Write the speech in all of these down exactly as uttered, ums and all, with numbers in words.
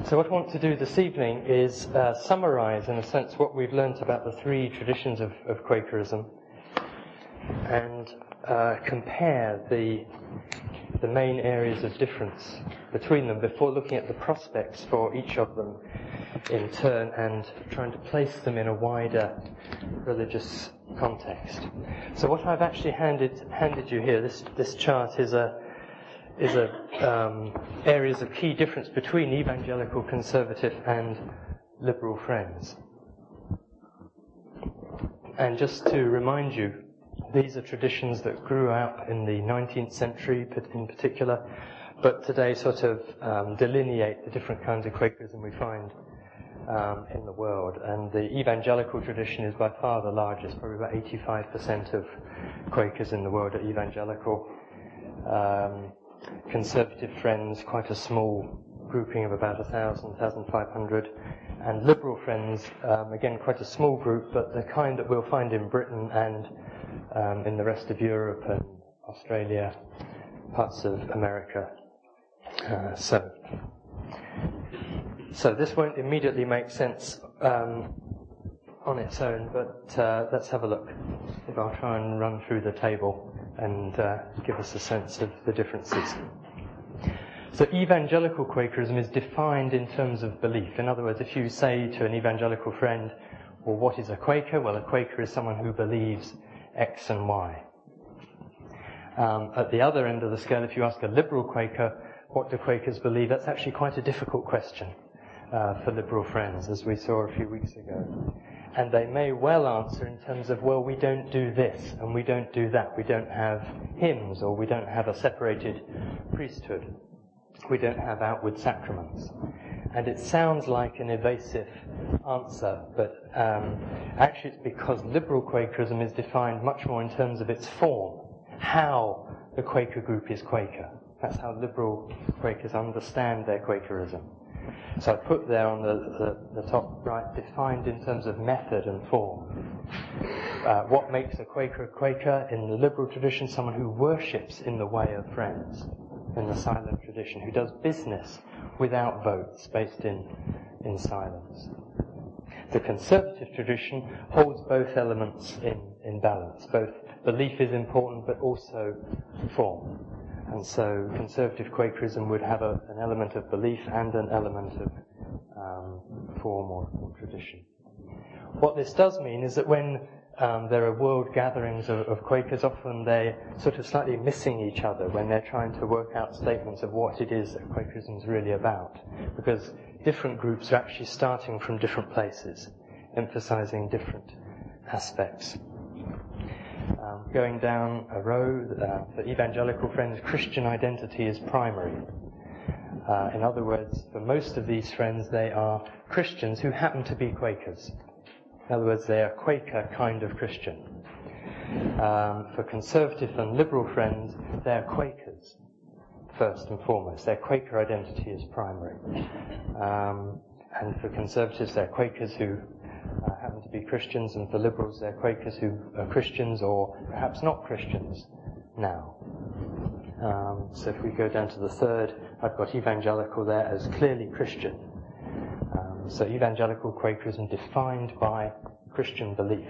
So what I want to do this evening is uh, summarize, in a sense, what we've learnt about the three traditions of, of Quakerism and uh, compare the, the main areas of difference between them before looking at the prospects for each of them in turn and trying to place them in a wider religious context. So what I've actually handed handed you here, this this chart is a is a um, areas of key difference between evangelical, conservative, and liberal friends. And just to remind you, these are traditions that grew out in the nineteenth century, in particular, but today sort of um, delineate the different kinds of Quakerism we find Um, in the world. And the evangelical tradition is by far the largest, probably about eighty-five percent of Quakers in the world are evangelical. Um, conservative friends, quite a small grouping of about one thousand, one thousand five hundred. And liberal friends, um, again, quite a small group, but the kind that we'll find in Britain and um, in the rest of Europe and Australia, parts of America. Uh, so... So this won't immediately make sense um, on its own, but uh, let's have a look. If I'll try and run through the table and uh, give us a sense of the differences. So evangelical Quakerism is defined in terms of belief. In other words, if you say to an evangelical friend, well, what is a Quaker? Well, a Quaker is someone who believes X and Y. Um, at the other end of the scale, if you ask a liberal Quaker, what do Quakers believe? That's actually quite a difficult question. Uh, for liberal friends, as we saw a few weeks ago. And they may well answer in terms of, well, we don't do this, and we don't do that. We don't have hymns, or we don't have a separated priesthood. We don't have outward sacraments. And it sounds like an evasive answer, but um, actually it's because liberal Quakerism is defined much more in terms of its form, how the Quaker group is Quaker. That's how liberal Quakers understand their Quakerism. So I put there on the, the, the top right, defined in terms of method and form. Uh, what makes a Quaker a Quaker? In the liberal tradition, someone who worships in the way of friends. In the silent tradition, who does business without votes, based in, in silence. The conservative tradition holds both elements in, in balance. Both belief is important, but also form. And so conservative Quakerism would have a, an element of belief and an element of um, form or, or tradition. What this does mean is that when um, there are world gatherings of, of Quakers, often they're sort of slightly missing each other when they're trying to work out statements of what it is that Quakerism is really about. Because different groups are actually starting from different places, emphasizing different aspects. Um, going down a row, uh, for evangelical friends, Christian identity is primary. Uh, in other words, for most of these friends, they are Christians who happen to be Quakers. In other words, they are Quaker kind of Christian. Um, for conservative and liberal friends, they are Quakers, first and foremost. Their Quaker identity is primary. Um, and for conservatives, they're Quakers who Uh, happen to be Christians, and for liberals they're Quakers who are Christians or perhaps not Christians now. Um, so if we go down to the third, I've got evangelical there as clearly Christian. Um, so evangelical Quakerism defined by Christian belief.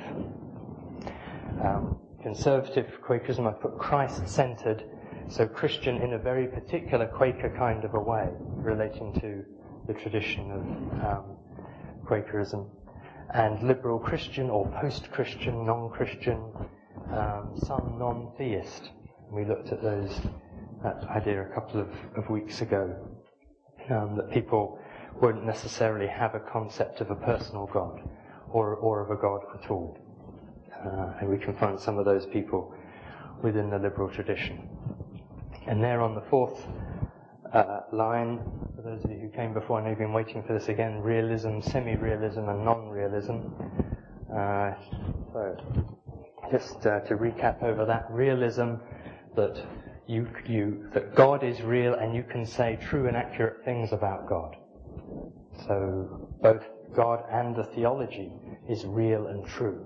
Um, conservative Quakerism, I put Christ-centered, so Christian in a very particular Quaker kind of a way, relating to the tradition of um, Quakerism. And liberal Christian or post-Christian, non-Christian, um, some non-theist. We looked at those, that idea a couple of, of weeks ago, um, that people wouldn't necessarily have a concept of a personal God or, or of a God at all. Uh, and we can find some of those people within the liberal tradition. And there on the fourth Uh, line, for those of you who came before, I know you've been waiting for this again, realism, semi-realism and non-realism. Uh, so, just uh, to recap over that, realism, that you, you, that God is real and you can say true and accurate things about God. So, both God and the theology is real and true.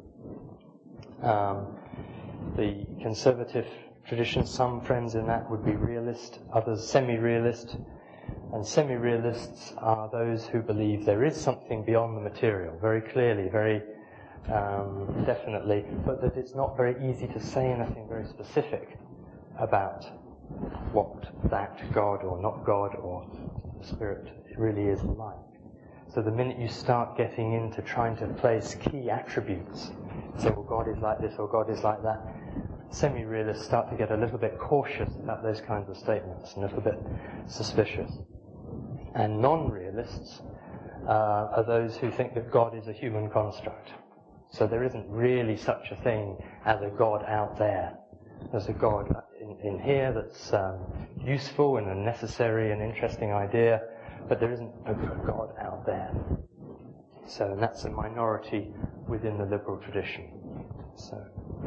Um, the conservative tradition, some friends in that would be realist, others semi-realist. And semi-realists are those who believe there is something beyond the material, very clearly, very um, definitely, but that it's not very easy to say anything very specific about what that God or not God or the Spirit really is like. So the minute you start getting into trying to place key attributes, say, well, God is like this or God is like that, semi-realists start to get a little bit cautious about those kinds of statements, and a little bit suspicious. And non-realists uh, are those who think that God is a human construct. So there isn't really such a thing as a God out there. There's a God in, in here that's um, useful and a necessary and interesting idea, but there isn't a God out there. So and that's a minority within the liberal tradition. So,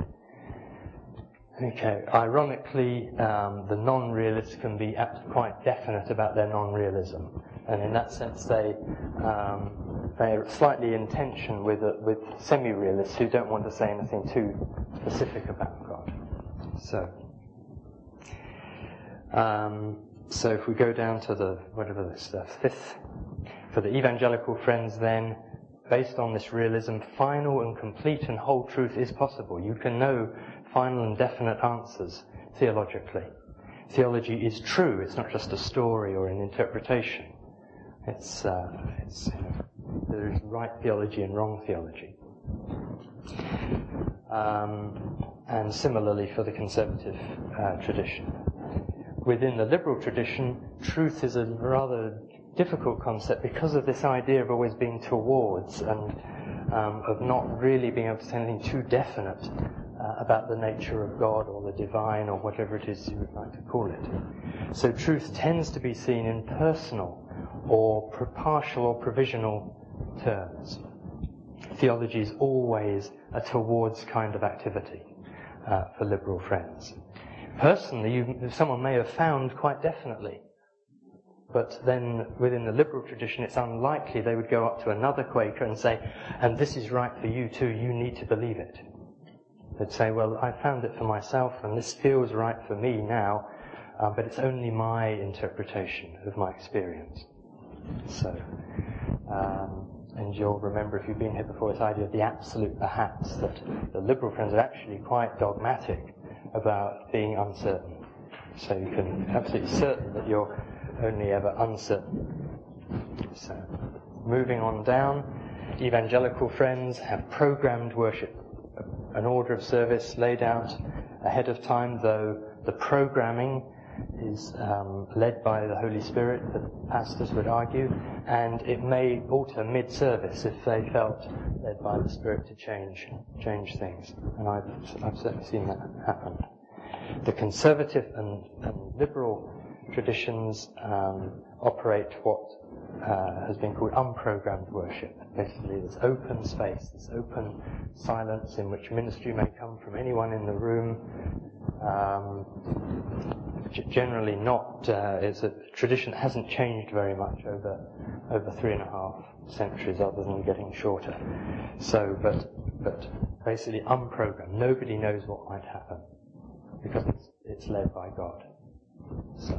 okay. Ironically, um, the non-realists can be quite definite about their non-realism, and in that sense, they um, they're slightly in tension with uh, with semi-realists who don't want to say anything too specific about God. So, um, so if we go down to the whatever this the fifth, for the evangelical friends, then, based on this realism, final and complete and whole truth is possible. You can know final and definite answers theologically. Theology is true. It's not just a story or an interpretation. It's, uh, it's you know, there is right theology and wrong theology. Um, and similarly for the conservative uh, tradition. Within the liberal tradition, truth is a rather difficult concept because of this idea of always being towards and um, of not really being able to say anything too definite uh, about the nature of God or the divine or whatever it is you would like to call it. So truth tends to be seen in personal or partial or provisional terms. Theology is always a towards kind of activity uh, for liberal friends. Personally, you, someone may have found quite definitely, but then within the liberal tradition it's unlikely they would go up to another Quaker and say, and this is right for you too, you need to believe it. They'd say, well, I found it for myself and this feels right for me now, uh, but it's only my interpretation of my experience. So, um, and you'll remember if you've been here before this idea of the absolute perhaps, that the liberal friends are actually quite dogmatic about being uncertain. So you can be absolutely certain that you're only ever uncertain. So, moving on down, evangelical friends have programmed worship, an order of service laid out ahead of time, though the programming is um, led by the Holy Spirit, the pastors would argue, and it may alter mid-service if they felt led by the Spirit to change change things. And I've, I've certainly seen that happen. The conservative and, and liberal traditions um, operate what uh, has been called unprogrammed worship. Basically, this open space, this open silence in which ministry may come from anyone in the room. Um, generally not, uh, it's a tradition that hasn't changed very much over over three and a half centuries, other than getting shorter. So, but but basically unprogrammed. Nobody knows what might happen because it's, it's led by God. So,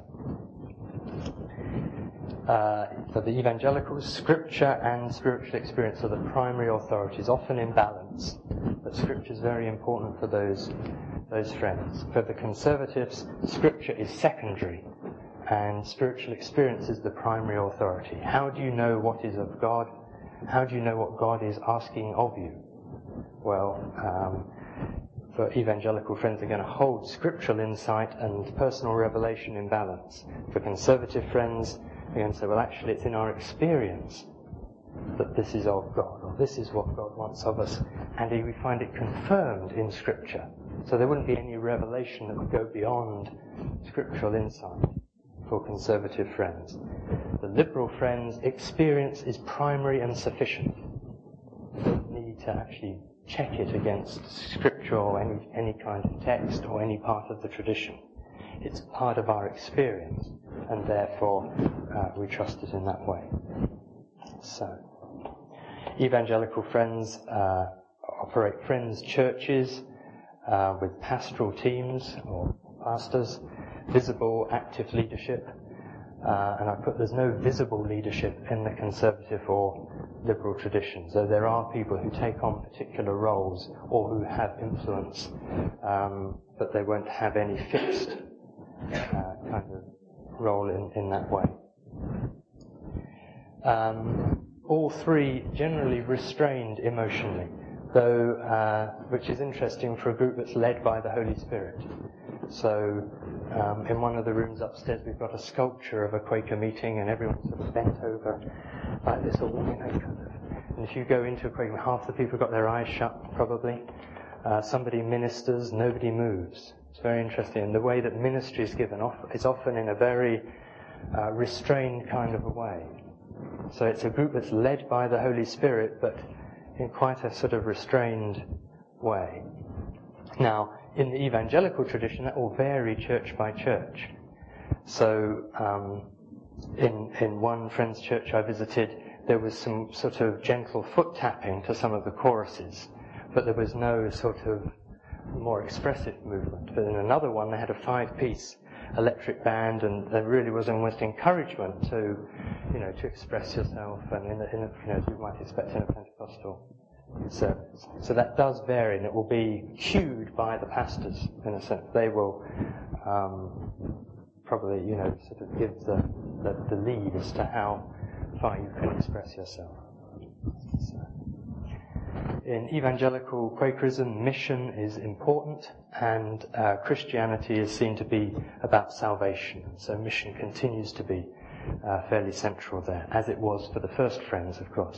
uh, for the evangelicals, Scripture and spiritual experience are the primary authorities, often in balance, but Scripture is very important for those those friends. For the conservatives, Scripture is secondary, and spiritual experience is the primary authority. How do you know what is of God? How do you know what God is asking of you? Well, um, for evangelical friends, they're going to hold scriptural insight and personal revelation in balance. For conservative friends, they're going to say, well, actually, it's in our experience that this is of God, or this is what God wants of us, and we find it confirmed in Scripture. So there wouldn't be any revelation that would go beyond scriptural insight for conservative friends. The liberal friends, experience is primary and sufficient. You don't need to actually check it against Scripture or any, any kind of text or any part of the tradition. It's part of our experience, and therefore uh, we trust it in that way. So, evangelical friends uh, operate friends' churches uh, with pastoral teams or pastors, visible, active leadership. Uh, and I put there's no visible leadership in the conservative or liberal tradition. So there are people who take on particular roles or who have influence, um, but they won't have any fixed uh, kind of role in, in that way. Um, all three generally restrained emotionally, though, uh, which is interesting for a group that's led by the Holy Spirit. So um, in one of the rooms upstairs we've got a sculpture of a Quaker meeting, and everyone's sort of bent over like this, or you know, kind of. And if you go into a Quaker, half the people have got their eyes shut probably. Uh, somebody ministers, nobody moves. It's very interesting. And the way that ministry is given off, it's often in a very uh, restrained kind of a way. So it's a group that's led by the Holy Spirit, but in quite a sort of restrained way. Now, in the evangelical tradition, that will vary church by church. So, um, in in one friend's church I visited, there was some sort of gentle foot tapping to some of the choruses, but there was no sort of more expressive movement. But in another one, they had a five-piece electric band, and there really was almost encouragement to, you know, to express yourself, and in, the, in a, you know, as you might expect in a Pentecostal service. So that does vary, and it will be cued by the pastors in a sense. They will um, probably, you know, sort of give the, the the lead as to how far you can express yourself. So, in evangelical Quakerism, mission is important, and uh, Christianity is seen to be about salvation. So mission continues to be uh, fairly central there, as it was for the first Friends, of course.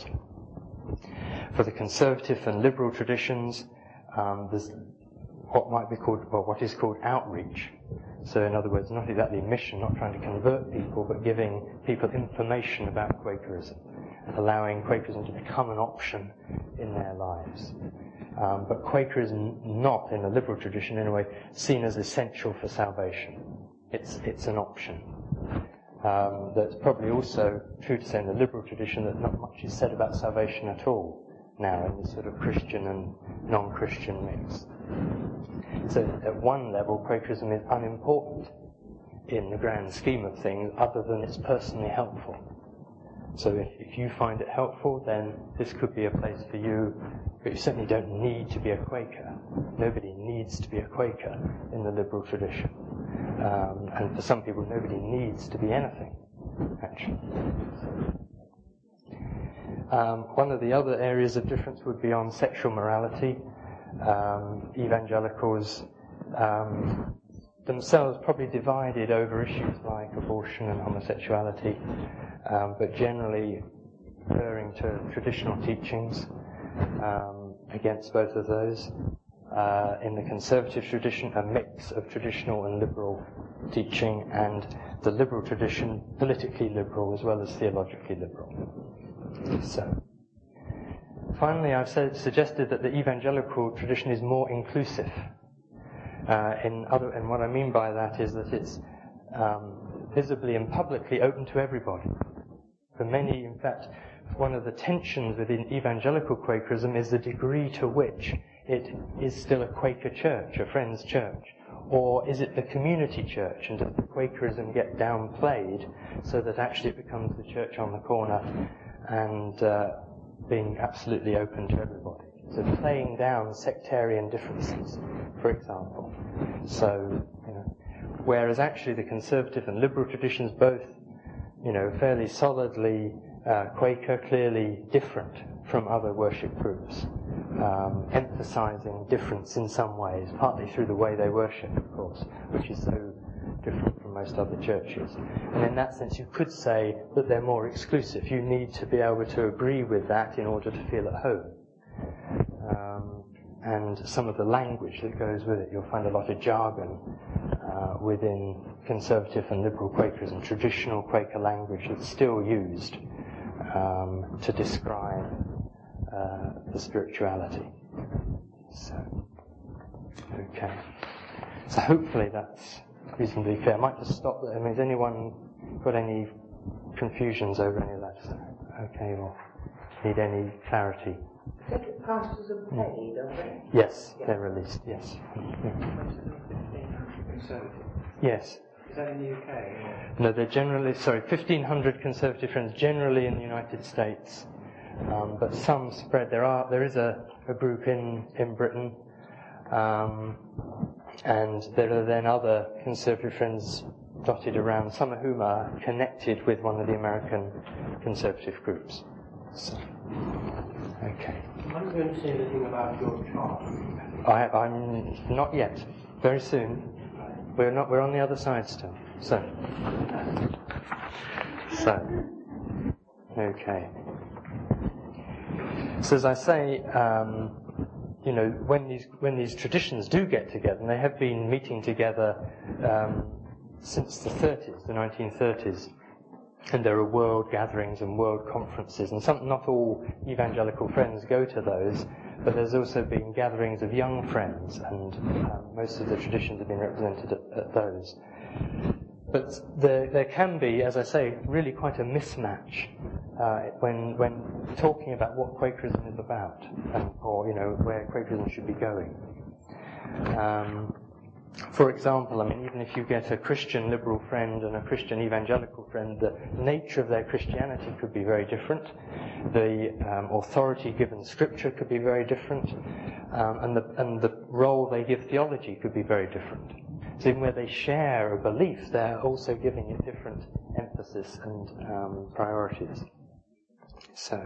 For the conservative and liberal traditions, um, there's what might be called, well, what is called outreach. So in other words, not exactly mission, not trying to convert people, but giving people information about Quakerism, allowing Quakerism to become an option in their lives. Um, but Quakerism not, in the liberal tradition anyway, seen as essential for salvation. It's, it's an option. Um, that's probably also true to say in the liberal tradition that not much is said about salvation at all now in this sort of Christian and non-Christian mix. So at one level, Quakerism is unimportant in the grand scheme of things, other than it's personally helpful. So if, if you find it helpful, then this could be a place for you, but you certainly don't need to be a Quaker. Nobody needs to be a Quaker in the liberal tradition. Um, and for some people, nobody needs to be anything, actually. Um, one of the other areas of difference would be on sexual morality. Um, evangelicals um, themselves probably divided over issues like abortion and homosexuality, um, but generally referring to traditional teachings um, against both of those. Uh, in the conservative tradition, a mix of traditional and liberal teaching, and the liberal tradition, politically liberal as well as theologically liberal. So, finally, I've said, suggested that the evangelical tradition is more inclusive. Uh, in other, and what I mean by that is that it's um, visibly and publicly open to everybody. For many, in fact, one of the tensions within evangelical Quakerism is the degree to which it is still a Quaker church, a Friends church, or is it the community church, and does the Quakerism get downplayed so that actually it becomes the church on the corner and uh, being absolutely open to everybody? So playing down sectarian differences, for example. So, you know, whereas actually the conservative and liberal traditions both, you know, fairly solidly uh, Quaker, clearly different from other worship groups, um, emphasizing difference in some ways, partly through the way they worship, of course, which is so different from most other churches. And in that sense, you could say that they're more exclusive. You need to be able to agree with that in order to feel at home. Um, and some of the language that goes with it, you'll find a lot of jargon uh, within conservative and liberal Quakerism, traditional Quaker language that's still used um, to describe uh, the spirituality. So, okay. So hopefully that's reasonably clear. I might just stop there. I mean, has anyone got any confusions over any of that stuff? Okay, or need any clarity? Pastors are paid, don't they? Yes, yeah. They're released, yes. Yeah. Yes. Is that in the U K? Or? No, they're generally, sorry, fifteen hundred Conservative Friends, generally in the United States. Um, but some spread. There are, there is a, a group in, in Britain, um, and there are then other Conservative Friends dotted around, some of whom are connected with one of the American Conservative groups. So, okay. Are you going to say anything about your chart? I, I'm not yet. Very soon. We're not. We're on the other side still. So, so, okay. So as I say, um, you know, when these when these traditions do get together, and they have been meeting together um, since the thirties, the nineteen thirties, and there are world gatherings and world conferences, and some, not all evangelical friends go to those, but there's also been gatherings of young friends, and um, most of the traditions have been represented at, at those. But there, there can be, as I say, really quite a mismatch uh, when when talking about what Quakerism is about, and, or you know where Quakerism should be going. Um, For example, I mean, even if you get a Christian liberal friend and a Christian evangelical friend, the nature of their Christianity could be very different. The um, authority given Scripture could be very different, um, and the and the role they give theology could be very different. So even where they share a belief, they're also giving it different emphasis and um, priorities. So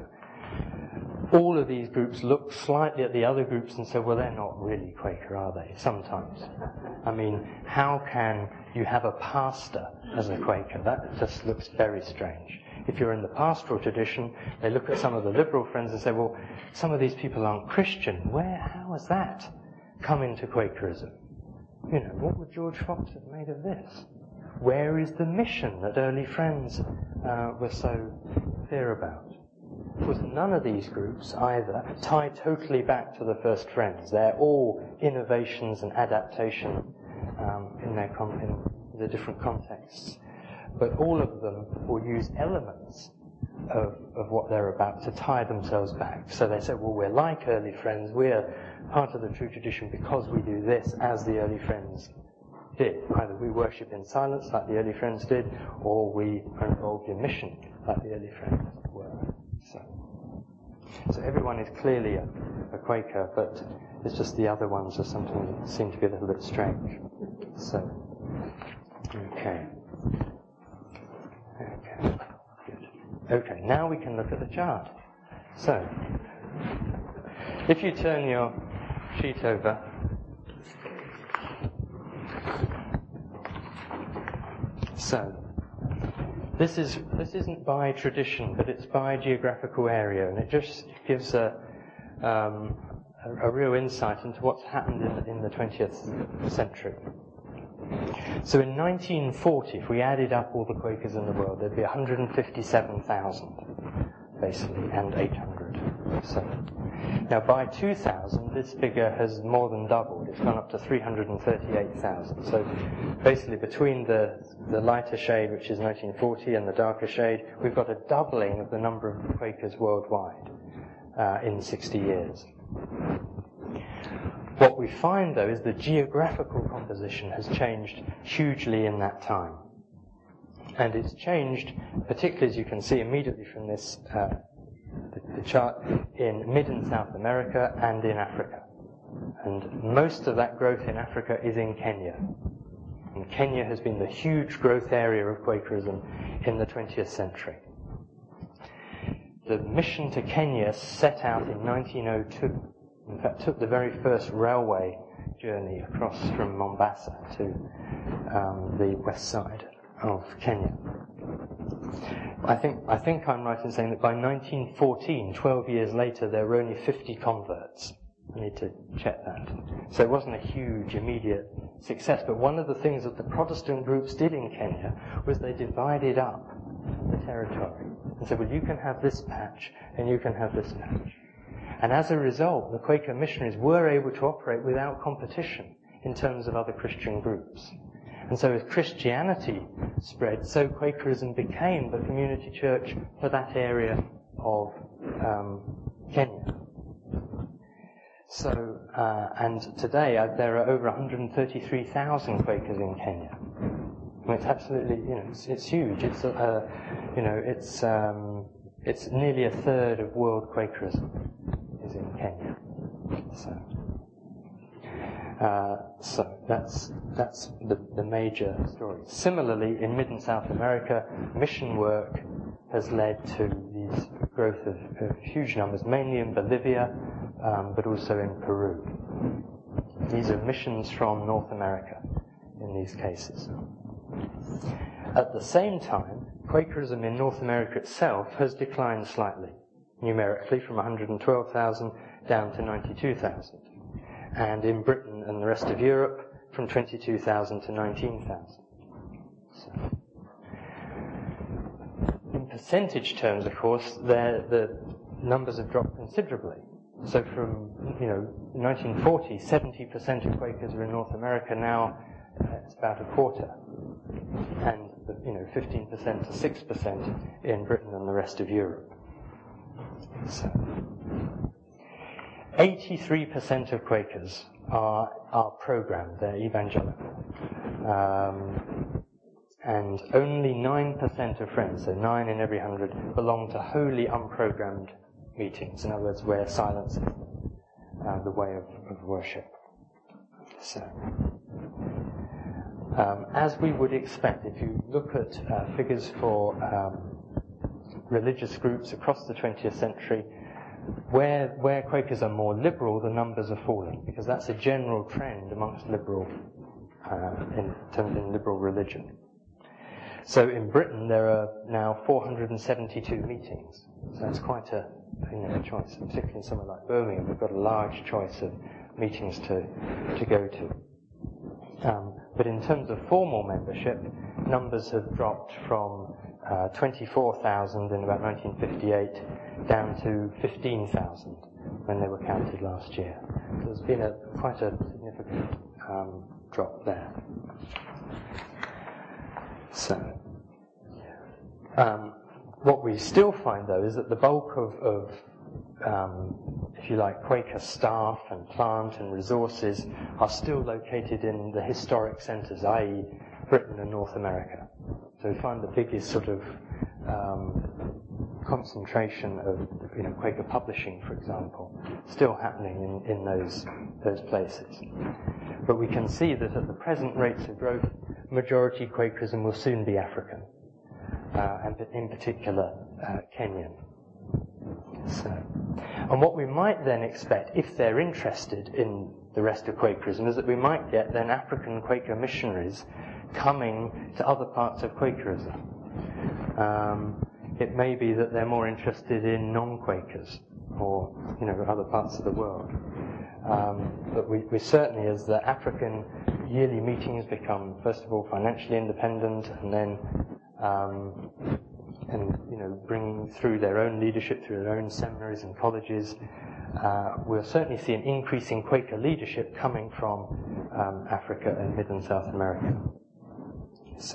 all of these groups look slightly at the other groups and say, well, they're not really Quaker, are they? Sometimes. I mean, how can you have a pastor as a Quaker? That just looks very strange. If you're in the pastoral tradition, they look at some of the liberal friends and say, well, some of these people aren't Christian. Where, how has that come into Quakerism? You know, what would George Fox have made of this? Where is the mission that early friends uh, were so clear about? Of course, none of these groups either tie totally back to the first friends. They're all innovations and adaptation um, in their con- in the different contexts. But all of them will use elements of, of what they're about to tie themselves back. So they say, well, we're like early friends. We're part of the true tradition because we do this as the early friends did. Either we worship in silence like the early friends did, or we are involved in mission like the early friends were. So, so everyone is clearly a, a Quaker, but it's just the other ones are sometimes seem to be a little bit strange. So, okay. Okay, good. Okay, now we can look at the chart. So, if you turn your sheet over, so, This is this isn't by tradition, but it's by geographical area, and it just gives a um, a, a real insight into what's happened in the, in the twentieth century. So in nineteen forty, if we added up all the Quakers in the world, there'd be one hundred fifty-seven thousand, basically, and eight hundred. So now by two thousand, this figure has more than doubled. It's gone up to three hundred thirty-eight thousand. So basically, between the the lighter shade, which is nineteen forty, and the darker shade, we've got a doubling of the number of Quakers worldwide uh, in sixty years. What we find, though, is the geographical composition has changed hugely in that time. And it's changed, particularly as you can see immediately from this uh, the, the chart, in Mid and South America and in Africa. And most of that growth in Africa is in Kenya. And Kenya has been the huge growth area of Quakerism in the twentieth century. The mission to Kenya set out in nineteen oh two. In fact, took the very first railway journey across from Mombasa to um, the west side of Kenya. I think I think I'm right in saying that by nineteen fourteen, twelve years later, there were only fifty converts. I need to check that. So it wasn't a huge, immediate success, but one of the things that the Protestant groups did in Kenya was they divided up the territory and said, well, you can have this patch and you can have this patch. And as a result, the Quaker missionaries were able to operate without competition in terms of other Christian groups. And so as Christianity spread, so Quakerism became the community church for that area of um, Kenya. So, uh, and today uh, there are over one hundred thirty-three thousand Quakers in Kenya. And it's absolutely, you know, it's, it's huge. It's, uh, you know, it's um, it's nearly a third of world Quakerism is in Kenya. So, uh, so that's that's the, the major story. Similarly, in Mid and South America, mission work has led to these growth of, of huge numbers, mainly in Bolivia, um, but also in Peru. These are missions from North America in these cases. At the same time, Quakerism in North America itself has declined slightly, numerically from one hundred twelve thousand down to ninety-two thousand. And in Britain and the rest of Europe, from twenty-two thousand to nineteen thousand. So, in percentage terms, of course, the numbers have dropped considerably. So from, you know, nineteen forty, seventy percent of Quakers were in North America. Now uh, it's about a quarter. And, you know, fifteen percent to six percent in Britain and the rest of Europe. So, eighty-three percent of Quakers are, are programmed, they're evangelical. Um, and only nine percent of Friends, so nine in every hundred, belong to wholly unprogrammed meetings. In other words, where silence is uh, the way of, of worship. So, um, as we would expect, if you look at uh, figures for um, religious groups across the twentieth century, where where Quakers are more liberal, the numbers are falling, because that's a general trend amongst liberal, uh, in terms of liberal religion. So in Britain there are now four hundred seventy-two meetings. So that's quite a, you know, a choice, particularly in somewhere like Birmingham. We've got a large choice of meetings to to go to. Um, but in terms of formal membership, numbers have dropped from uh, twenty-four thousand in about nineteen fifty-eight down to fifteen thousand when they were counted last year. So there's been a quite a significant um, drop there. So, um, what we still find, though, is that the bulk of, of um, if you like, Quaker staff and plant and resources are still located in the historic centres, that is. Britain and North America. So we find the biggest sort of um, concentration of, you know, Quaker publishing, for example, still happening in, in those those places. But we can see that at the present rates of growth, majority Quakerism will soon be African, uh, and in particular uh, Kenyan. So, and what we might then expect, if they're interested in the rest of Quakerism, is that we might get then African Quaker missionaries coming to other parts of Quakerism. Um, it may be that they're more interested in non-Quakers or, you know, other parts of the world. Um, but we, we certainly, as the African yearly meetings become, first of all, financially independent, and then, um, and you know, bringing through their own leadership, through their own seminaries and colleges, uh, we'll certainly see an increase in Quaker leadership coming from um, Africa and Mid and South America. So,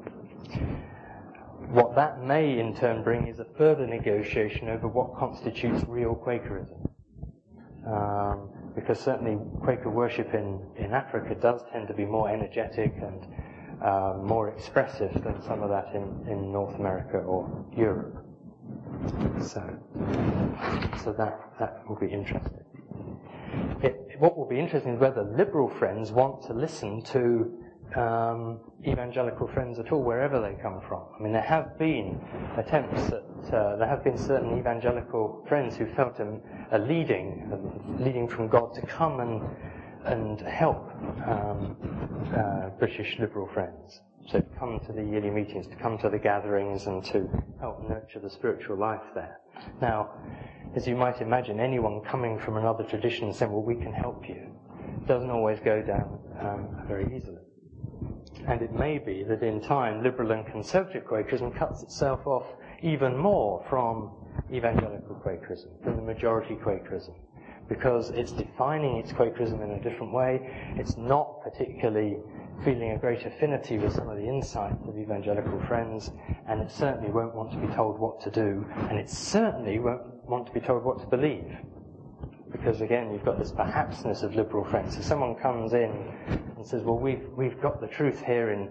what that may in turn bring is a further negotiation over what constitutes real Quakerism. Um, because certainly Quaker worship in, in Africa does tend to be more energetic and uh, more expressive than some of that in, in North America or Europe. So, so that, that will be interesting. It, what will be interesting is whether liberal Friends want to listen to Um, evangelical Friends at all, wherever they come from. I mean, there have been attempts at, uh, there have been certain evangelical Friends who felt a, a leading, a leading from God to come and and help um, uh, British liberal Friends. So to come to the yearly meetings, to come to the gatherings, and to help nurture the spiritual life there. Now, as you might imagine, anyone coming from another tradition saying, "Well, we can help you," doesn't always go down um, very easily. And it may be that in time, liberal and conservative Quakerism cuts itself off even more from evangelical Quakerism, from the majority Quakerism, because it's defining its Quakerism in a different way. It's not particularly feeling a great affinity with some of the insights of evangelical Friends, and it certainly won't want to be told what to do, and it certainly won't want to be told what to believe. Because again, you've got this perhapsness of liberal Friends. So someone comes in and says, "Well, we've we've got the truth here in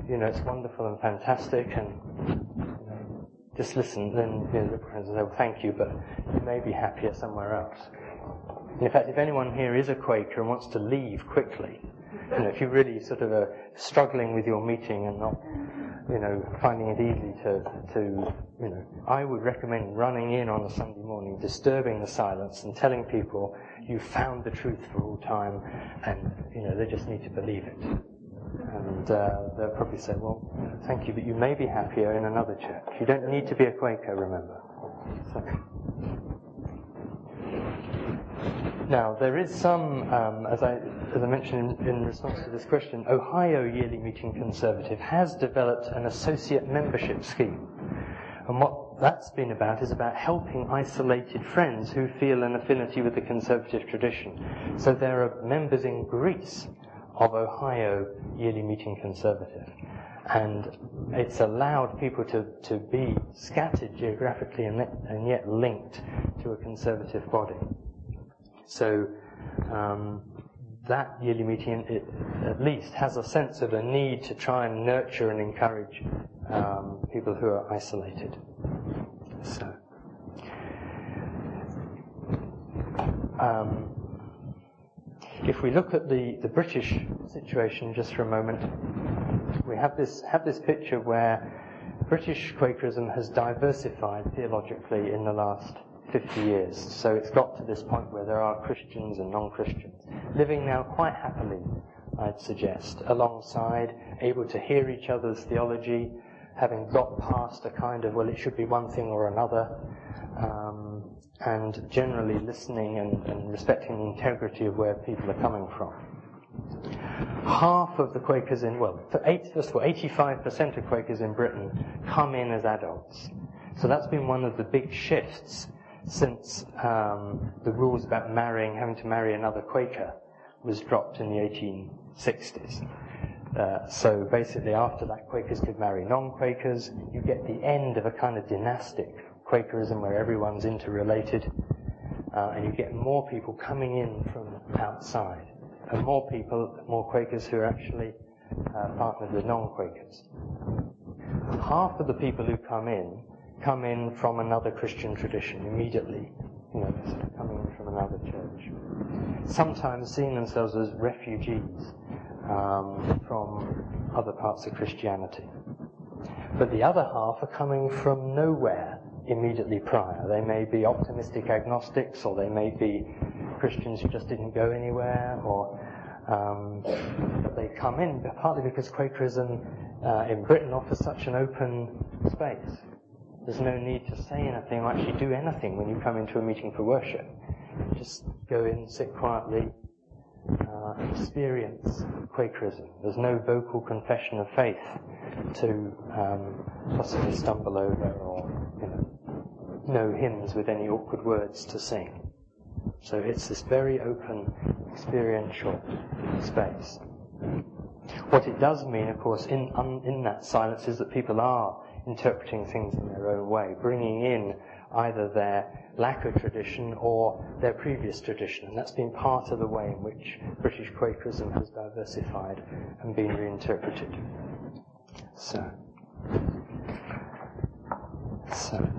you know, it's wonderful and fantastic, and you know, just listen, then you know, the friends will say, well, thank you, but you may be happier somewhere else. In fact, if anyone here is a Quaker and wants to leave quickly, you know, if you're really sort of uh, struggling with your meeting and not, you know, finding it easy to, to, you know, I would recommend running in on a Sunday morning, disturbing the silence and telling people you've found the truth for all time, and, you know, they just need to believe it. And uh, they'll probably say, well, thank you, but you may be happier in another church. You don't need to be a Quaker, remember. So. Now, there is some, um, as I as I mentioned in, in response to this question, Ohio Yearly Meeting Conservative has developed an associate membership scheme. And what that's been about is about helping isolated friends who feel an affinity with the conservative tradition. So there are members in Greece of Ohio Yearly Meeting Conservative. And it's allowed people to, to be scattered geographically and, and yet linked to a conservative body. So um, that yearly meeting, it, at least, has a sense of a need to try and nurture and encourage um, people who are isolated. So, um, if we look at the, the British situation just for a moment, we have this have this picture where British Quakerism has diversified theologically in the last fifty years. So it's got to this point where there are Christians and non-Christians living now quite happily, I'd suggest, alongside, able to hear each other's theology, having got past a kind of, well, it should be one thing or another, um, and generally listening and, and respecting the integrity of where people are coming from. Half of the Quakers in, well, for eight, first of all, eighty-five percent of Quakers in Britain come in as adults. So that's been one of the big shifts since um, the rules about marrying, having to marry another Quaker, was dropped in the eighteen sixties. Uh, so basically, after that, Quakers could marry non-Quakers. You get the end of a kind of dynastic Quakerism where everyone's interrelated, uh, and you get more people coming in from outside, and more people, more Quakers who are actually uh, partnered with non-Quakers. Half of the people who come in come in from another Christian tradition immediately, you know, sort of coming from another church. Sometimes seeing themselves as refugees um, from other parts of Christianity. But the other half are coming from nowhere immediately prior. They may be optimistic agnostics, or they may be Christians who just didn't go anywhere, or um, but they come in partly because Quakerism uh, in Britain offers such an open space. There's no need to say anything or actually do anything when you come into a meeting for worship. Just go in, sit quietly, uh, experience Quakerism. There's no vocal confession of faith to um, possibly stumble over, or you know, no hymns with any awkward words to sing. So it's this very open, experiential space. What it does mean, of course, in un, in that silence is that people are interpreting things in their own way, bringing in either their lack of tradition or their previous tradition. And that's been part of the way in which British Quakerism has diversified and been reinterpreted. So, so.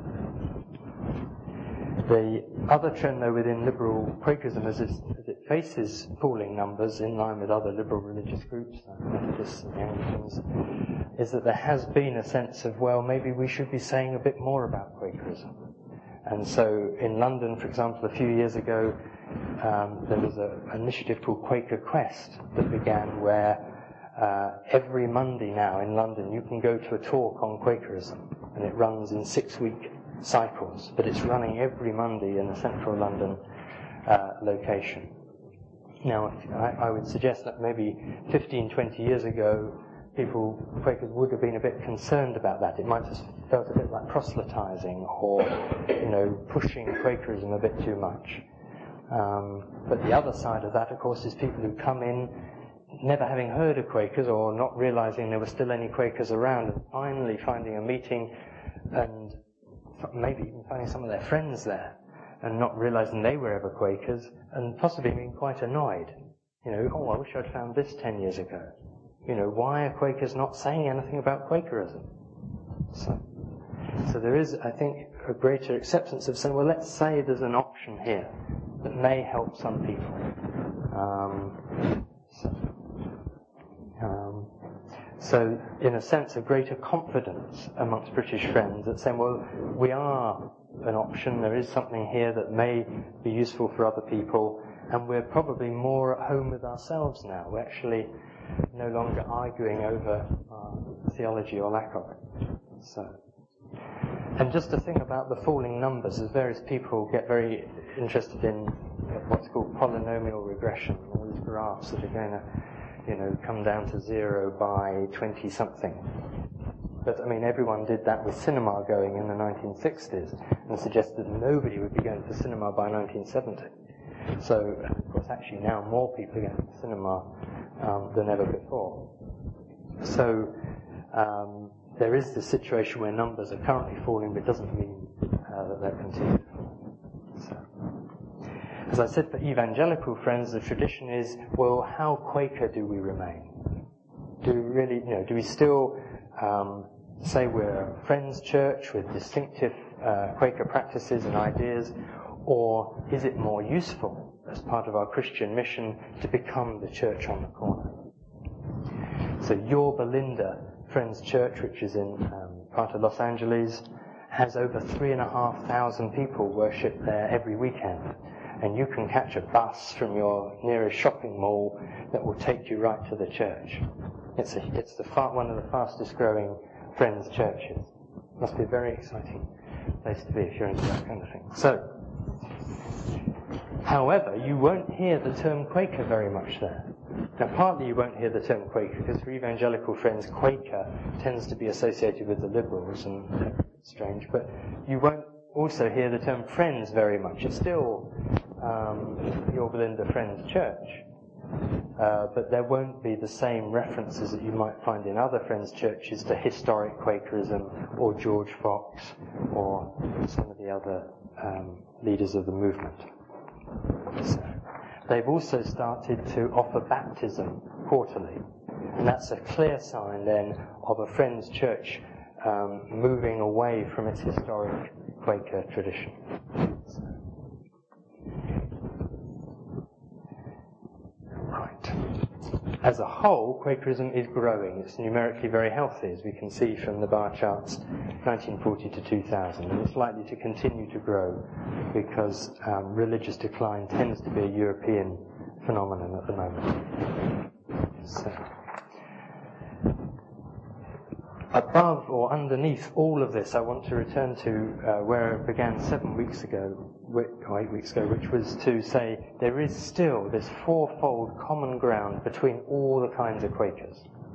The other trend, though, within liberal Quakerism is, is, is it faces falling numbers in line with other liberal religious groups, like Methodists and Anglicans, is that there has been a sense of, well, maybe we should be saying a bit more about Quakerism. And so in London, for example, a few years ago, um, there was a, an initiative called Quaker Quest that began where uh, every Monday now in London you can go to a talk on Quakerism, and it runs in six-week cycles, but it's running every Monday in a central London uh, location. Now, I, I would suggest that maybe fifteen, twenty years ago, people, Quakers, would have been a bit concerned about that. It might have felt a bit like proselytizing or, you know, pushing Quakerism a bit too much. Um, but the other side of that, of course, is people who come in never having heard of Quakers or not realizing there were still any Quakers around, and finally finding a meeting and maybe even finding some of their friends there and not realizing they were ever Quakers, and possibly being quite annoyed. You know, oh, I wish I'd found this ten years ago. you know, why are Quakers not saying anything about Quakerism? So, so there is, I think, a greater acceptance of saying, well, let's say there's an option here that may help some people. Um, so, um, so, in a sense, a greater confidence amongst British friends that saying, well, we are an option, there is something here that may be useful for other people, and we're probably more at home with ourselves now. We're actually no longer arguing over uh, theology or lack of it. So, and just to think about the falling numbers, as various people get very interested in what's called polynomial regression, all these graphs that are going to, you know, come down to zero by twenty something. But I mean, everyone did that with cinema going in the nineteen sixties, and suggested nobody would be going to cinema by nineteen seventy. So, of course, actually now more people are going to cinema um, than ever before. So, um, there is this situation where numbers are currently falling, but it doesn't mean uh, that they'll continue to fall. So, as I said, for evangelical friends, the tradition is, well, how Quaker do we remain? Do we really, you know, do we still um, say we're a Friends church with distinctive uh, Quaker practices and ideas, or is it more useful as part of our Christian mission to become the church on the corner? So Yorba Linda Friends Church, which is in um, part of Los Angeles, has over three and a half thousand people worship there every weekend. And you can catch a bus from your nearest shopping mall that will take you right to the church. It's a, it's the far, one of the fastest growing Friends churches. Must be a very exciting place to be if you're into that kind of thing. So, however, you won't hear the term Quaker very much there. Now, partly you won't hear the term Quaker because for evangelical friends, Quaker tends to be associated with the liberals, and it's strange, but you won't also hear the term Friends very much. It's still um, Yorba Linda Friends Church, uh, but there won't be the same references that you might find in other Friends churches to historic Quakerism or George Fox or some of the other um, leaders of the movement. So, they've also started to offer baptism quarterly, and that's a clear sign then of a Friends church um, moving away from its historic Quaker tradition. So. Right. As a whole, Quakerism is growing. It's numerically very healthy, as we can see from the bar charts, nineteen forty to two thousand, and it's likely to continue to grow because um, religious decline tends to be a European phenomenon at the moment. So, above or underneath all of this, I want to return to uh, where it began seven weeks ago, or eight weeks ago, which was to say there is still this fourfold common ground between all the kinds of Quakers.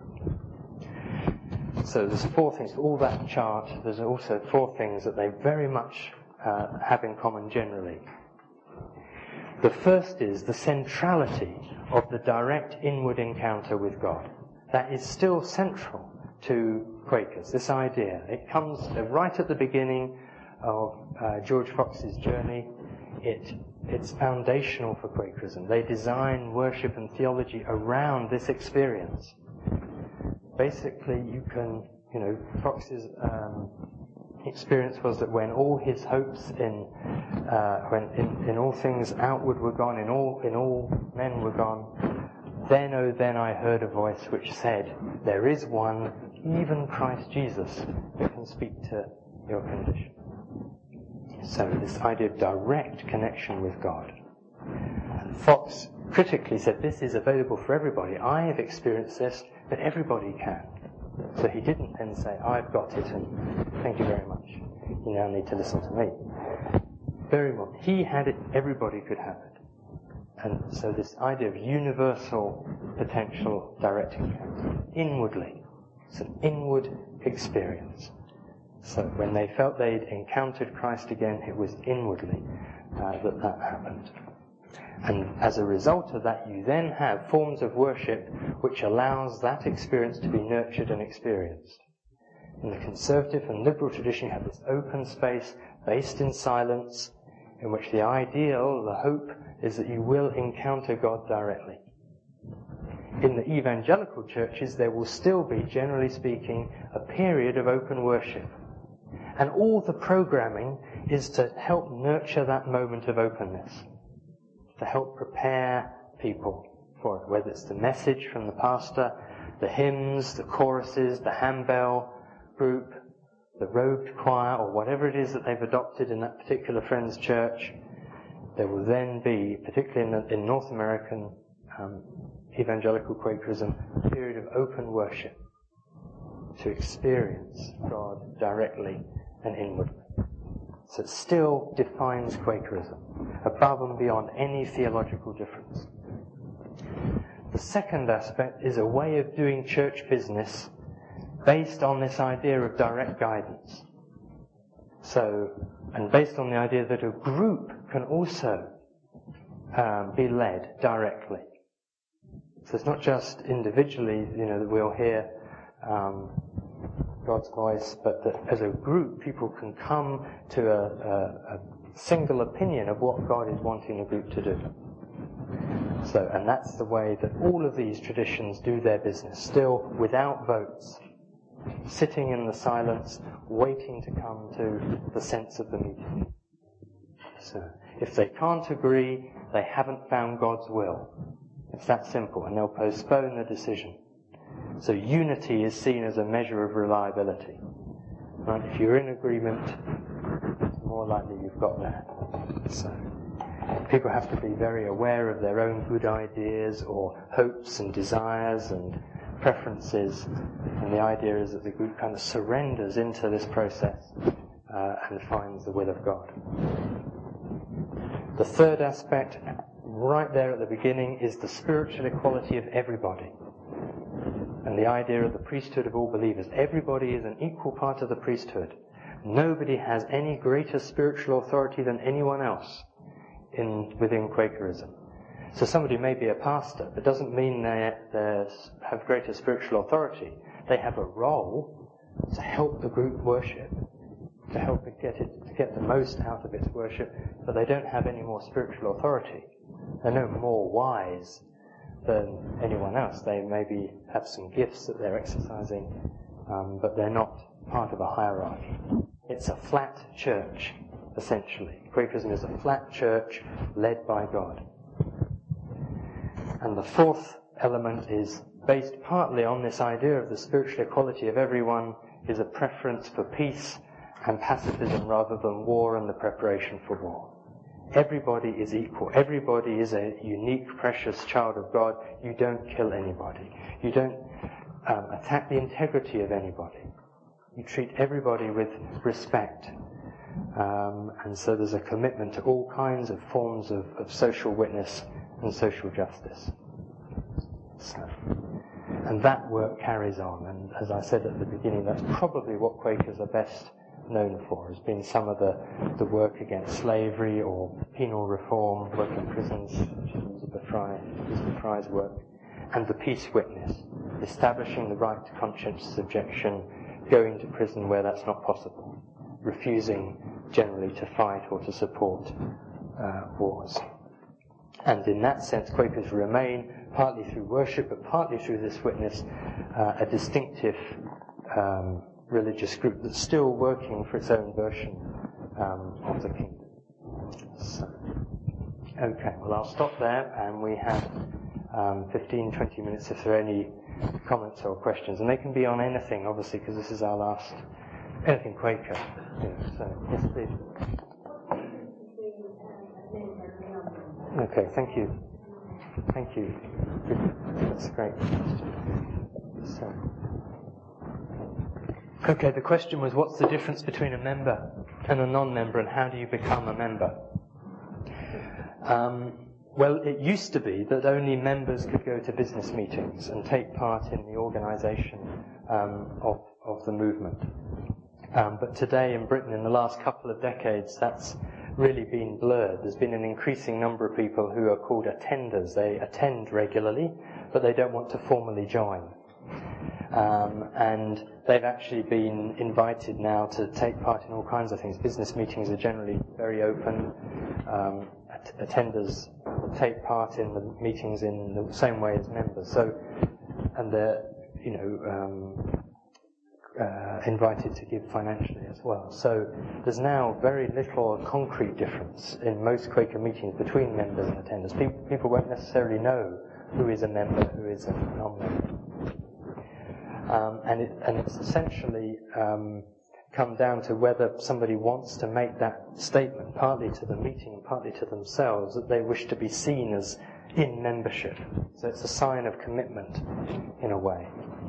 So there's four things. All that chart, there's also four things that they very much uh, have in common generally. The first is the centrality of the direct inward encounter with God. That is still central to Quakers, this idea. It comes right at the beginning of uh, George Fox's journey. It, it's foundational for Quakerism. They design worship and theology around this experience. Basically, you can, you know, Fox's um, experience was that when all his hopes in, uh, when in, in all things outward were gone, in all in all men were gone, then, oh, then I heard a voice which said, there is one, even Christ Jesus, who can speak to your condition. So this idea of direct connection with God. Fox critically said, this is available for everybody. I have experienced this, but everybody can. So he didn't then say, I've got it, and thank you very much. You now need to listen to me. Very much. He had it, everybody could have it. And so this idea of universal potential direct encounter, inwardly. It's an inward experience. So when they felt they'd encountered Christ again, it was inwardly uh, that that happened. And as a result of that, you then have forms of worship which allows that experience to be nurtured and experienced. In the conservative and liberal tradition, you have this open space based in silence, in which the ideal, the hope, is that you will encounter God directly. In the evangelical churches, there will still be, generally speaking, a period of open worship. And all the programming is to help nurture that moment of openness, to help prepare people for it, whether it's the message from the pastor, the hymns, the choruses, the handbell group, the robed choir, or whatever it is that they've adopted in that particular friend's church. There will then be, particularly in, the, in North American um, evangelical Quakerism, a period of open worship to experience God directly and inwardly. So it still defines Quakerism, above and beyond any theological difference. The second aspect is a way of doing church business based on this idea of direct guidance. So, and based on the idea that a group can also um, be led directly. So it's not just individually, you know, that we'll hear um, God's voice, but that as a group people can come to a, a, a single opinion of what God is wanting the group to do. So, and that's the way that all of these traditions do their business, still without votes, sitting in the silence, waiting to come to the sense of the meeting. So, if they can't agree, they haven't found God's will. It's that simple, and they'll postpone the decision. So unity is seen as a measure of reliability. Right? If you're in agreement, it's more likely you've got that. So people have to be very aware of their own good ideas or hopes and desires and preferences, and the idea is that the group kind of surrenders into this process uh, and finds the will of God. The third aspect, right there at the beginning, is the spiritual equality of everybody. And the idea of the priesthood of all believers. Everybody is an equal part of the priesthood. Nobody has any greater spiritual authority than anyone else in within Quakerism. So somebody may be a pastor, but doesn't mean they, they have greater spiritual authority. They have a role to help the group worship, to help it get it to get the most out of its worship, but they don't have any more spiritual authority. They're no more wise than anyone else. They maybe have some gifts that they're exercising, um, but they're not part of a hierarchy. It's a flat church, essentially. Quakerism is a flat church led by God. And the fourth element is based partly on this idea of the spiritual equality of everyone, is a preference for peace and pacifism rather than war and the preparation for war. Everybody is equal. Everybody is a unique, precious child of God. You don't kill anybody. You don't um, attack the integrity of anybody. You treat everybody with respect. Um, and so there's a commitment to all kinds of forms of, of social witness and social justice. So, and that work carries on. And as I said at the beginning, that's probably what Quakers are best known for, has been some of the, the work against slavery or penal reform, work in prisons, which is Elizabeth Fry, Elizabeth Fry's work, and the peace witness, establishing the right to conscientious objection, going to prison where that's not possible, refusing generally to fight or to support uh, wars. And in that sense, Quakers remain, partly through worship, but partly through this witness, uh, a distinctive um, religious group that's still working for its own version um, of the kingdom. So, okay, well I'll stop there, and we have um, fifteen, twenty minutes if there are any comments or questions. And they can be on anything, obviously, because this is our last, anything Quaker. You know, so, yes, please. Okay, thank you. Thank you. That's great. So. Okay, the question was, what's the difference between a member and a non-member, and how do you become a member? Um, well, it used to be that only members could go to business meetings and take part in the organisation um, of, of the movement. Um, but today in Britain, in the last couple of decades, that's really been blurred. There's been an increasing number of people who are called attenders. They attend regularly, but they don't want to formally join. Um, and they've actually been invited now to take part in all kinds of things. Business meetings are generally very open. Um, att- attenders take part in the meetings in the same way as members. So, and they're, you know, um, uh, invited to give financially as well. So there's now very little concrete difference in most Quaker meetings between members and attenders. People, people won't necessarily know who is a member, who is a non-member. Um, and, it, and it's essentially um, come down to whether somebody wants to make that statement, partly to the meeting and partly to themselves, that they wish to be seen as in membership. So it's a sign of commitment, in a way.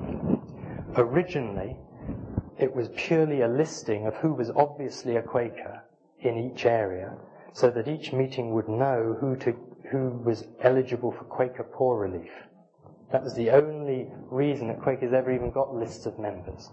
Originally, it was purely a listing of who was obviously a Quaker in each area, so that each meeting would know who to who was eligible for Quaker poor relief. That was the only reason that Quakers ever even got lists of members.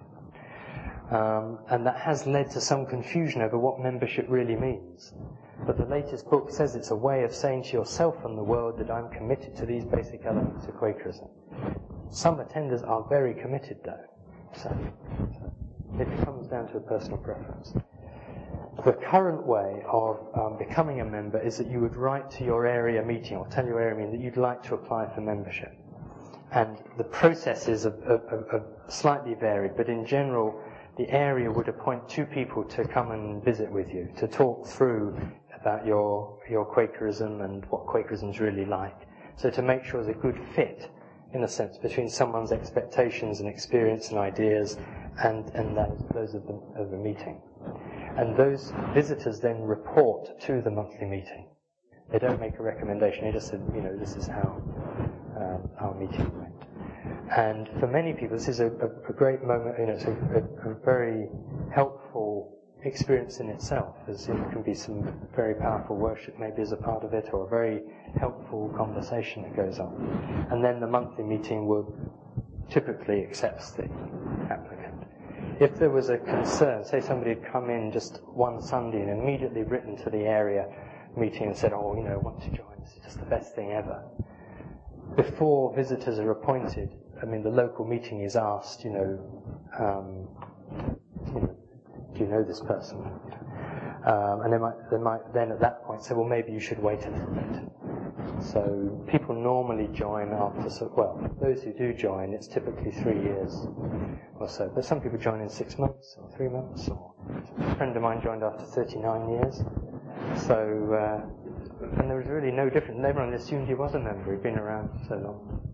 Um, and that has led to some confusion over what membership really means. But the latest book says it's a way of saying to yourself and the world that I'm committed to these basic elements of Quakerism. Some attenders are very committed, though. So, so it comes down to a personal preference. The current way of um, becoming a member is that you would write to your area meeting or tell your area meeting that you'd like to apply for membership. And the processes are, are, are slightly varied, but in general, the area would appoint two people to come and visit with you, to talk through about your your Quakerism and what Quakerism's really like. So to make sure there's a good fit, in a sense, between someone's expectations and experience and ideas and, and those, those of, the, of the meeting. And those visitors then report to the monthly meeting. They don't make a recommendation, they just said, you know, this is how um, our meeting went. And for many people, this is a, a, a great moment, you know, it's a, a, a very helpful experience in itself, as it can be some very powerful worship maybe as a part of it, or a very helpful conversation that goes on. And then the monthly meeting would typically accepts the applicant. If there was a concern, say somebody had come in just one Sunday and immediately written to the area meeting and said, oh, you know, I want to join, this is just the best thing ever. Before visitors are appointed, I mean, the local meeting is asked, you know, um, you know, do you know this person? Um, and they might, they might then at that point say, well, maybe you should wait a little bit. So people normally join after, so, well, those who do join, it's typically three years or so. But some people join in six months or three months. Or a friend of mine joined after thirty-nine years. So, uh, and there was really no difference. Everyone assumed he was a member. He'd been around for so long.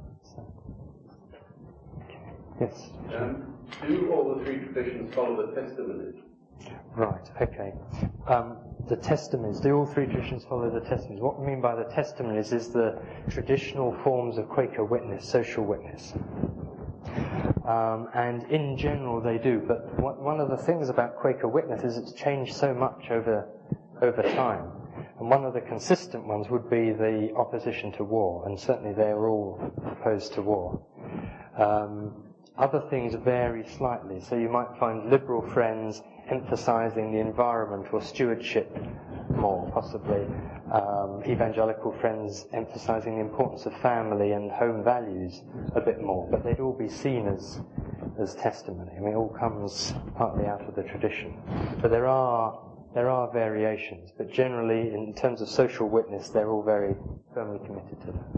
So. Yes. Um, do all the three traditions follow the testimonies? Right, okay. Um, the testimonies, do all three traditions follow the testimonies? What we mean by the testimonies is the traditional forms of Quaker witness, social witness. Um, and in general they do, but what, one of the things about Quaker witness is it's changed so much over, over time. And one of the consistent ones would be the opposition to war, and certainly they are all opposed to war. Um, Other things vary slightly, so you might find liberal friends emphasizing the environment or stewardship more, possibly. Um, evangelical friends emphasizing the importance of family and home values a bit more, but they'd all be seen as as testimony. I mean, it all comes partly out of the tradition. But there are there are variations, but generally, in terms of social witness, they're all very firmly committed to that.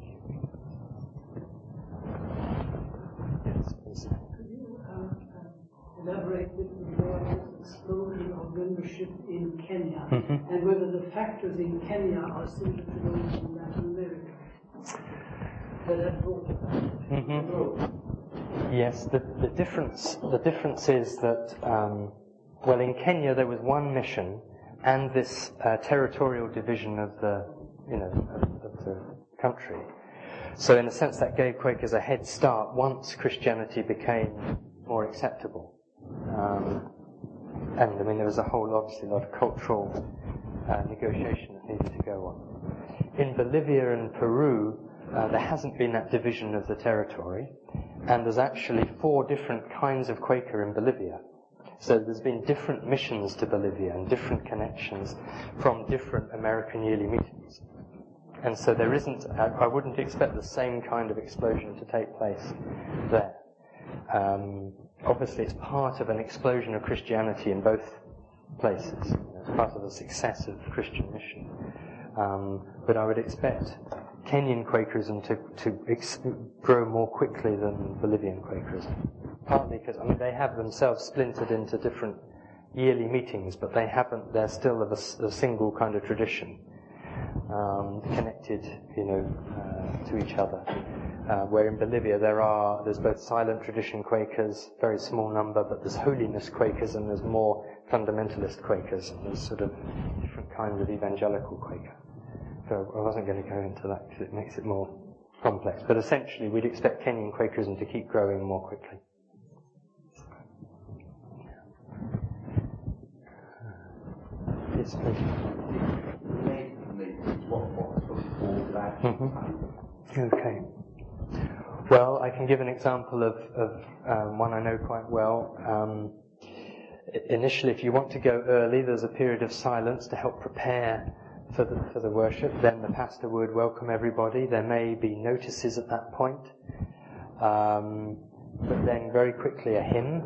Could you um, um, elaborate a bit more on this explosion of membership in Kenya, Mm-hmm. and whether the factors in Kenya are similar to those in Latin America that have brought about Mm-hmm. growth? Yes, the, the difference the difference is that um, well, in Kenya there was one mission and this uh, territorial division of the you know of, of the country. So in a sense that gave Quakers a head start once Christianity became more acceptable. Um, and I mean there was a whole, obviously, a lot of cultural uh, negotiation that needed to go on. In Bolivia and Peru, uh, there hasn't been that division of the territory, and there's actually four different kinds of Quaker in Bolivia. So there's been different missions to Bolivia and different connections from different American yearly meetings. And so there isn't, I wouldn't expect the same kind of explosion to take place there. Um, obviously it's part of an explosion of Christianity in both places. It's part of the success of Christian mission. Um, but I would expect Kenyan Quakerism to, to ex- grow more quickly than Bolivian Quakerism. Partly because, I mean, they have themselves splintered into different yearly meetings, but they haven't, they're still of a, a single kind of tradition, um, connected, you know, uh, to each other. Uh, where in Bolivia there are, there's both silent tradition Quakers, very small number, but there's holiness Quakers and there's more fundamentalist Quakers, and there's sort of different kinds of evangelical Quaker. So I wasn't going to go into that because it makes it more complex. But essentially we'd expect Kenyan Quakerism to keep growing more quickly. Yes, please. Mm-hmm. Okay. Well, I can give an example of, of um, one I know quite well. Um, initially, if you want to go early, there's a period of silence to help prepare for the, for the worship. Then the pastor would welcome everybody. There may be notices at that point. Um, but then very quickly a hymn.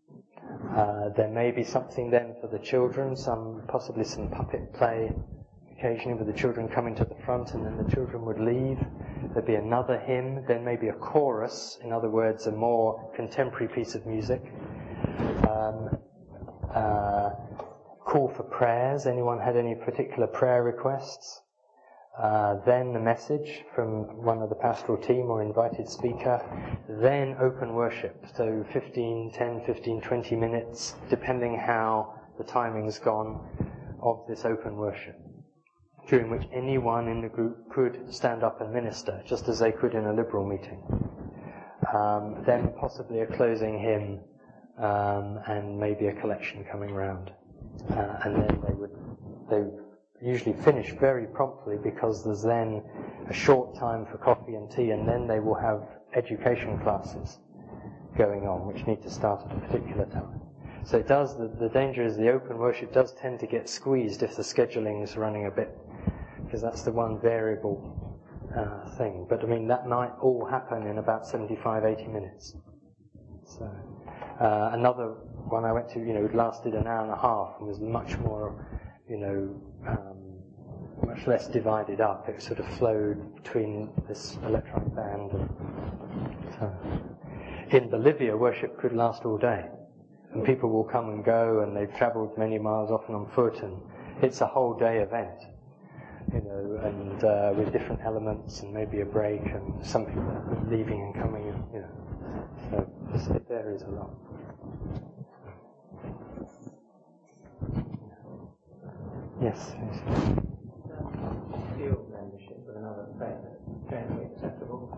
Uh, there may be something then for the children, some possibly some puppet play occasionally with the children coming to the front, and then the children would leave. There'd be another hymn, then maybe a chorus, in other words, a more contemporary piece of music. Um, uh, call for prayers. Anyone had any particular prayer requests? Uh, then the message from one of the pastoral team or invited speaker. Then open worship. So fifteen, ten, fifteen, twenty minutes, depending how the timing's gone, of this open worship, during which anyone in the group could stand up and minister, just as they could in a liberal meeting. Um, then possibly a closing hymn, um, and maybe a collection coming round. Uh, and then they would, they usually finish very promptly, because there's then a short time for coffee and tea, and then they will have education classes going on, which need to start at a particular time. So it does, the, the danger is the open worship does tend to get squeezed if the scheduling is running a bit, because that's the one variable uh, thing. But I mean, that might all happen in about seventy-five, eighty minutes. So uh, another one I went to, you know, it lasted an hour and a half and was much more, you know, um, much less divided up. It sort of flowed between this electronic band and so. In Bolivia, worship could last all day. And people will come and go, and they've travelled many miles, often on foot, and it's a whole day event, you know, and uh, with different elements, and maybe a break, and some people leaving and coming, you know. So it varies a lot. Yes. Dual membership with another faith, generally acceptable.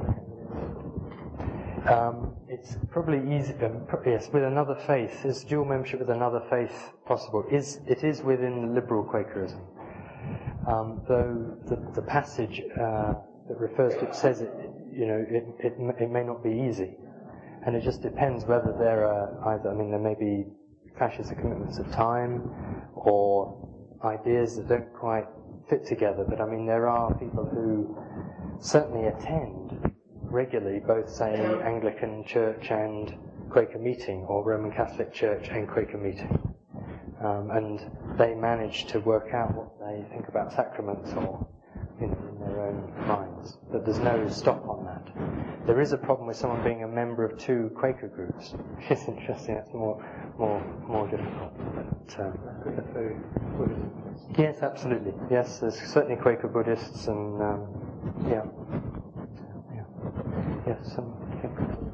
Um, it's probably easy. Um, yes, with another faith, is dual membership with another faith possible? Is it is within liberal Quakerism, um, though the, the passage uh, that refers to it says it. You know, it, it it may not be easy, and it just depends whether there are either. I mean, there may be clashes of commitments of time, or ideas that don't quite fit together. But I mean, there are people who certainly attend regularly, both say Anglican Church and Quaker meeting, or Roman Catholic Church and Quaker meeting, um, and they manage to work out what they think about sacraments, or in, in their own minds. But there's no stop on that. There is a problem with someone being a member of two Quaker groups, which is interesting. That's more, more, more difficult. But, um, yes, absolutely. Yes, there's certainly Quaker Buddhists, and um, yeah. Yes, um, yeah.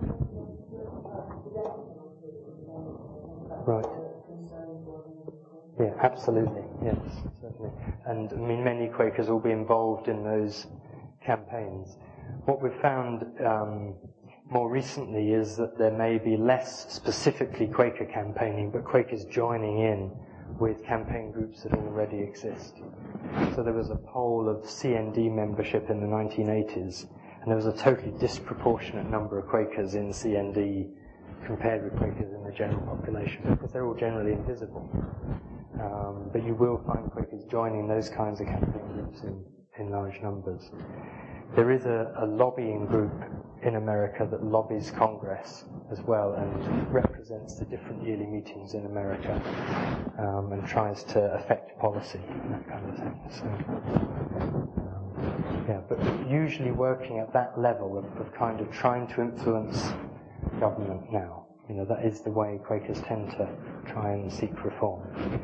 Right. Yeah, absolutely. Yes, certainly. And I mean, many Quakers will be involved in those campaigns. What we've found um, more recently is that there may be less specifically Quaker campaigning, but Quakers joining in with campaign groups that already exist. So there was a poll of C N D membership in the nineteen eighties. And there was a totally disproportionate number of Quakers in C N D compared with Quakers in the general population, because they're all generally invisible. Um, but you will find Quakers joining those kinds of campaign groups in, in large numbers. There is a, a lobbying group in America that lobbies Congress as well, and represents represents the different yearly meetings in America um, and tries to affect policy and that kind of thing. So, um, yeah, but usually working at that level of, of kind of trying to influence government now. You know, that is the way Quakers tend to try and seek reform.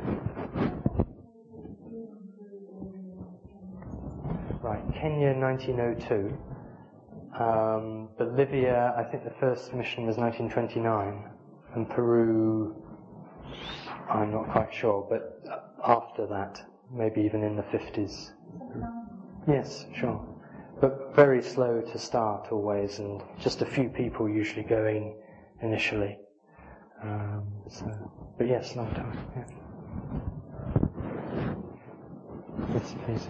Right, Kenya nineteen oh two. Um, Bolivia, I think the first mission was nineteen twenty-nine, and Peru, I'm not quite sure, but after that, maybe even in the fifties. Yes, sure. But very slow to start always, and just a few people usually going initially. Um, so, but yes, long time. Yeah. Yes, please.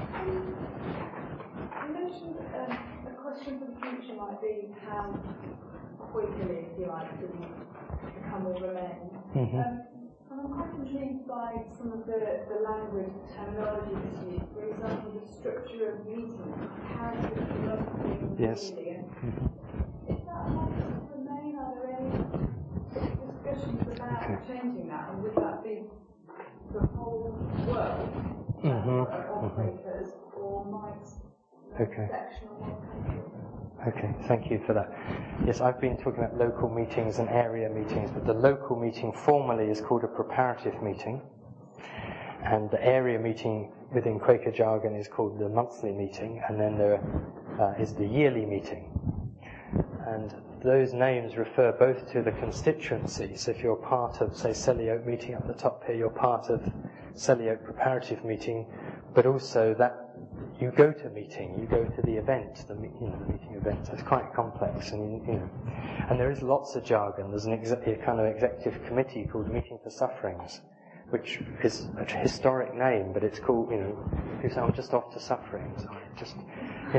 You mentioned um, a question for the future might be how quickly, if you like, do we become or remain. Mm-hmm. Um, and I'm quite intrigued by some of the, the language, the terminology that's used. For example, the structure of meetings, how to conduct things Yes. really. And Mm-hmm. is that likely to remain? Are there any discussions about Okay. changing that? And would that be the whole world Mm-hmm. of operators, or might Okay. section of one country? Okay, thank you for that. Yes, I've been talking about local meetings and area meetings, but the local meeting formally is called a preparative meeting, and the area meeting within Quaker jargon is called the monthly meeting, and then there uh, is the yearly meeting. And those names refer both to the constituency, so if you're part of, say, Selly Oak meeting up the top here, you're part of Selly Oak preparative meeting, but also that you go to meeting, you go to the event, the, you know, the meeting event. So it's quite complex, and you know, and there is lots of jargon. There's an exe- a kind of executive committee called Meeting for Sufferings, which is a historic name, but it's called, you know, you say, I'm just off to sufferings. I just, you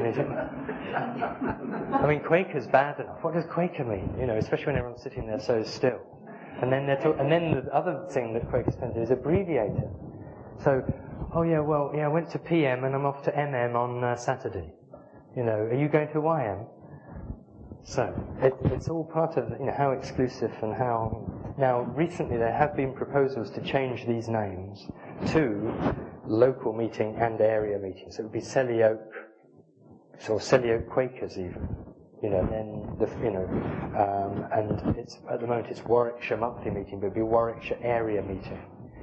know, I mean, Quaker's bad enough. What does Quaker mean? You know, especially when everyone's sitting there so still. And then they're talk- and then the other thing that Quakers tend to do is abbreviate it. So, oh yeah, well, yeah, I went to P M and I'm off to M M on uh, Saturday. You know, are you going to Y M? So, it, it's all part of, you know, how exclusive and how... Now, recently there have been proposals to change these names to local meeting and area meeting. So it would be Selly Oak, or Selly Oak Quakers even. You know, then, the, you know, um, and it's, at the moment it's Warwickshire monthly meeting, but it would be Warwickshire area meeting.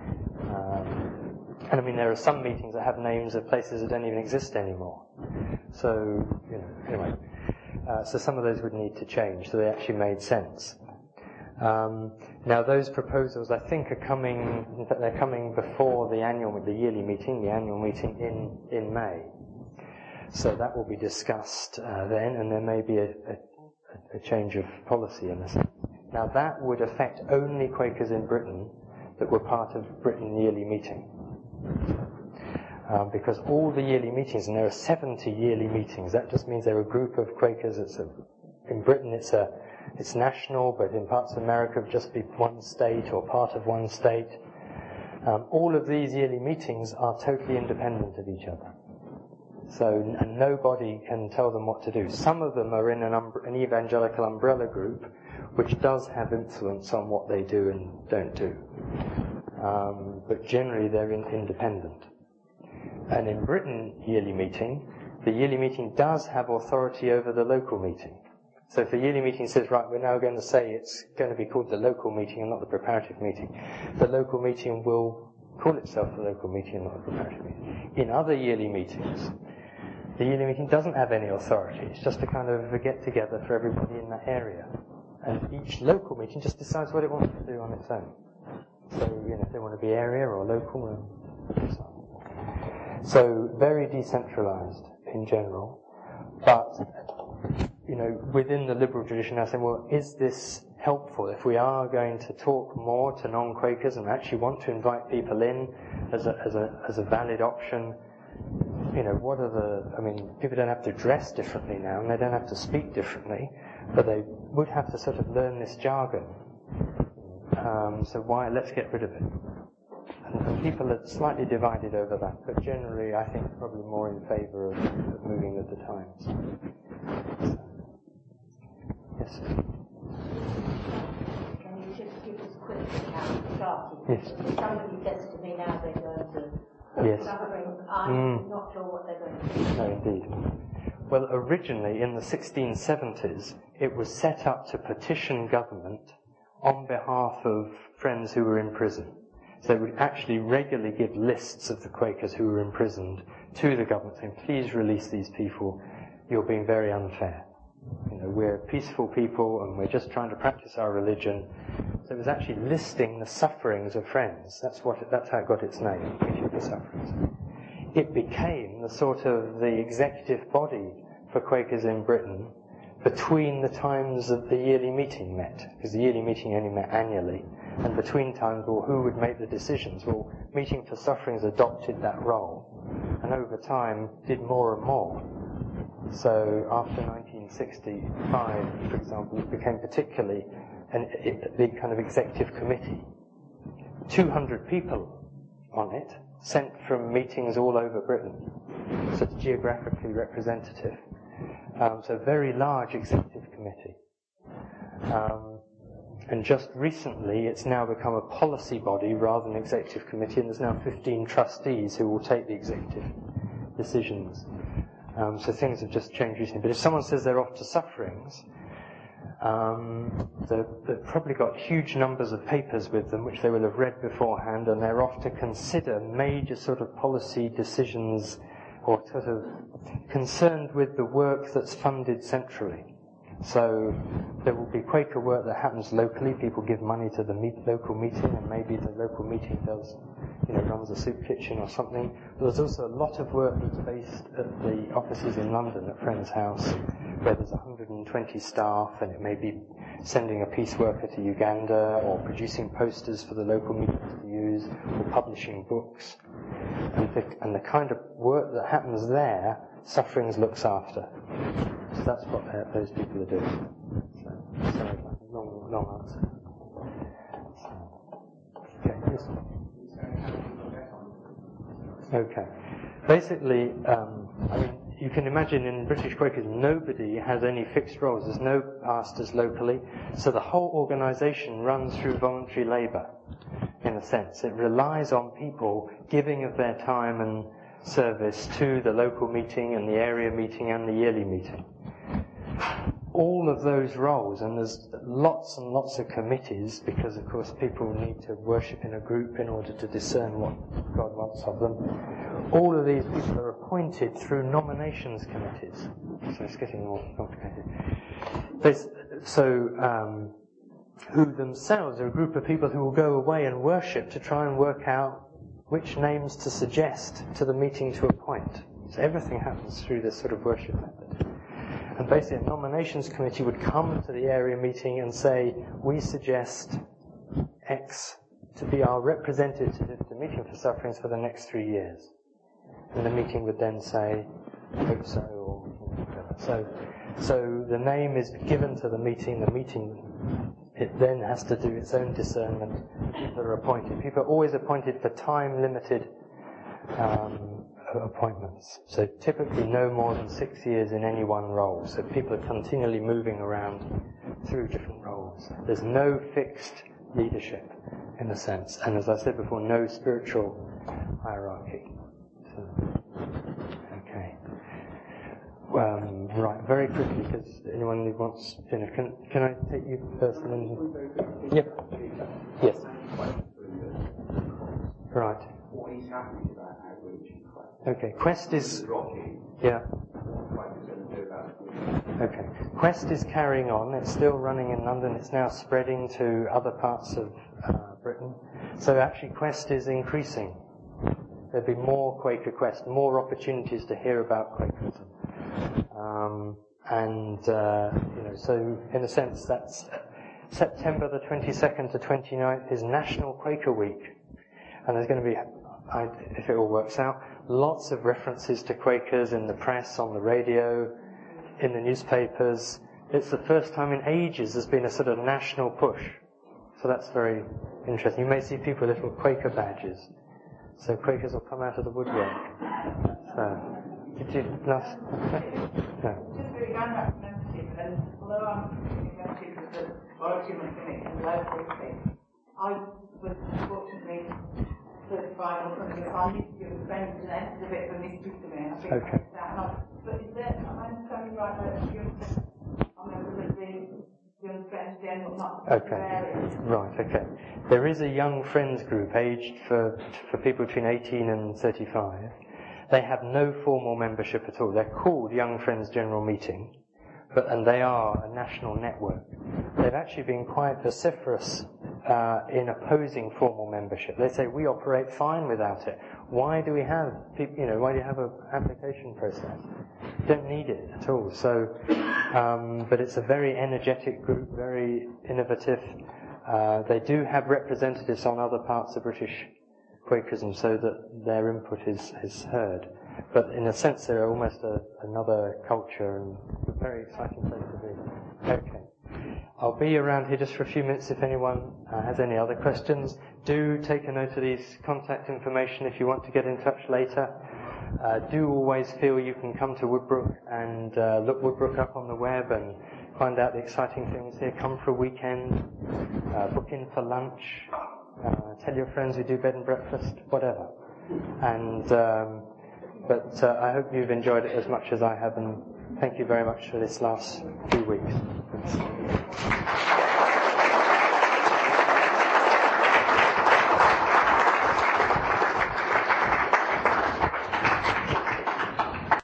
Um, And I mean, there are some meetings that have names of places that don't even exist anymore. So, you know, anyway. Uh, so some of those would need to change, so they actually made sense. Um, now, those proposals, I think, are coming, in fact, they're coming before the annual, the yearly meeting, the annual meeting in, in May. So that will be discussed uh, then, and there may be a, a, a change of policy in this. Now, that would affect only Quakers in Britain that were part of Britain yearly meeting. Um, because all the yearly meetings, and there are seventy yearly meetings, that just means they're a group of Quakers. It's a, in Britain it's a, it's national, but in parts of America it would just be one state or part of one state. Um, all of these yearly meetings are totally independent of each other. So, and nobody can tell them what to do. Some of them are in an, um, an evangelical umbrella group, which does have influence on what they do and don't do. Um, but generally they're in, independent. And in Britain yearly meeting, the yearly meeting does have authority over the local meeting. So if the yearly meeting says, right, we're now going to say it's going to be called the local meeting and not the preparative meeting, the local meeting will call itself the local meeting and not the preparative meeting. In other yearly meetings, the yearly meeting doesn't have any authority. It's just a kind of a get-together for everybody in that area. And each local meeting just decides what it wants to do on its own. So, you know, if they want to be area or local and so on. So, very decentralized in general. But, you know, within the liberal tradition, I say, well, is this helpful? If we are going to talk more to non-Quakers and actually want to invite people in as a, as a, as a valid option, you know, what are the, I mean, people don't have to dress differently now and they don't have to speak differently, but they would have to sort of learn this jargon. Um, so why, let's get rid of it. And, and people are slightly divided over that, but generally I think probably more in favour of, of moving with the times. So, yes. Can you just account started. Yes. If somebody says to me now they're going to Yes. suffering, I'm Mm. not sure what they're going to do. No, indeed. Well, originally in the sixteen seventies, it was set up to petition government on behalf of friends who were in prison. So it would actually regularly give lists of the Quakers who were imprisoned to the government, saying, please release these people, you're being very unfair. You know, we're peaceful people and we're just trying to practice our religion. So it was actually listing the sufferings of friends. That's what it, that's how it got its name, Petition for Sufferings. It became the sort of the executive body for Quakers in Britain between the times that the yearly meeting met, because the yearly meeting only met annually, and between times, well, who would make the decisions? Well, Meeting for Sufferings adopted that role, and over time did more and more. So after nineteen sixty-five, for example, it became particularly an, it, the kind of executive committee. two hundred people on it, sent from meetings all over Britain, so it's geographically representative. Um, so a very large executive committee. Um, and just recently it's now become a policy body rather than executive committee, and there's now fifteen trustees who will take the executive decisions. Um, so things have just changed recently. But if someone says they're off to sufferings, um, they've, they've probably got huge numbers of papers with them which they will have read beforehand, and they're off to consider major sort of policy decisions or sort of concerned with the work that's funded centrally. So there will be Quaker work that happens locally. People give money to the meet, local meeting, and maybe the local meeting does, you know, runs a soup kitchen or something. But there's also a lot of work that's based at the offices in London at Friend's House, where there's one hundred twenty staff, and it may be sending a peace worker to Uganda, or producing posters for the local meetings to use, or publishing books. And the, and the kind of work that happens there, Sufferings looks after. So that's what uh, those people are doing. So, sorry, long, long answer. So, okay, yes. Okay. Basically, um, I mean, you can imagine in British Quakers, nobody has any fixed roles. There's no pastors locally. So the whole organisation runs through voluntary labour, in a sense. It relies on people giving of their time and service to the local meeting and the area meeting and the yearly meeting. All of those roles, and there's lots and lots of committees, because of course people need to worship in a group in order to discern what God wants of them. All of these people are appointed through nominations committees. So it's getting more complicated. There's, so, um, who themselves are a group of people who will go away and worship to try and work out which names to suggest to the meeting to appoint. So everything happens through this sort of worship method. And basically a nominations committee would come to the area meeting and say, we suggest X to be our representative to the Meeting for Sufferings for the next three years. And the meeting would then say, hope so, or whatever. So, so the name is given to the meeting, the meeting, it then has to do its own discernment. People are appointed. People are always appointed for time-limited um, appointments. So typically no more than six years in any one role. So people are continually moving around through different roles. There's no fixed leadership, in a sense. And as I said before, no spiritual hierarchy. So, okay. Um, right, very quickly, because anyone who wants, you know, can, can I take you first and then? Yep. Yes. Right. What is happening about outreach and Quest? Okay, Quest is, yeah. Okay, Quest is carrying on. It's still running in London. It's now spreading to other parts of uh, Britain. So actually, Quest is increasing. There'll be more Quaker Quest, more opportunities to hear about Quakerism. Um, and, uh, you know, so in a sense, that's September the twenty-second to twenty-ninth is National Quaker Week. And there's going to be, I, if it all works out, lots of references to Quakers in the press, on the radio, in the newspapers. It's the first time in ages there's been a sort of national push. So that's very interesting. You may see people with little Quaker badges. So Quakers will come out of the woodwork. So, did you last? No. Just really going back to membership, and although I'm membership with the Warwick Human Clinic and local thing, I was fortunately certified or something. I used to give friends and then it's a bit of a mystery to me. I think Okay. that, and I, but is there, am I understanding right that young are members of the Young Friends General, not the Okay. areas? Right, okay. There is a young friends group aged for, for people between eighteen and thirty-five. They have no formal membership at all. They're called Young Friends General Meeting, but and they are a national network. They've actually been quite vociferous uh, in opposing formal membership. They say we operate fine without it. Why do we have, peop- you know, why do you have an application process? You don't need it at all. So, um, but it's a very energetic group, very innovative. Uh, they do have representatives on other parts of British Quakerism so that their input is, is heard. But in a sense, they're almost a, another culture and a very exciting place to be. Okay. I'll be around here just for a few minutes if anyone uh, has any other questions. Do take a note of these contact information if you want to get in touch later. Uh, do always feel you can come to Woodbrook and uh, look Woodbrook up on the web and find out the exciting things here. Come for a weekend, uh, book in for lunch, uh, tell your friends we do bed and breakfast, whatever. And um, but uh, I hope you've enjoyed it as much as I have, and thank you very much for this last few weeks.